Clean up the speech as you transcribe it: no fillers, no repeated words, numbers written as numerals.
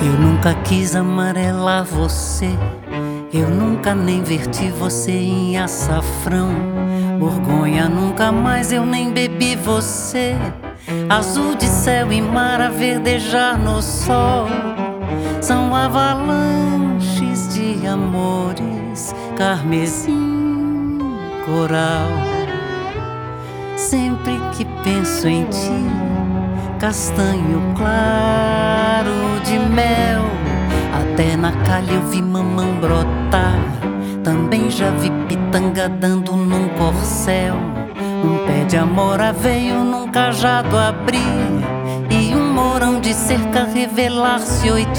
Eu nunca quis amarelar você, eu nunca nem verti você em açafrão. Borgonha nunca mais eu nem bebi você, azul de céu e mar a verdejar no sol. São avalanches de amores, carmesim, coral. Sempre que penso em ti, castanho claro de mel. Até na calha eu vi mamão brotar, também já vi pitanga dando num corcel. Um pé de amora veio num cajado abrir, e um morão de cerca revelar-se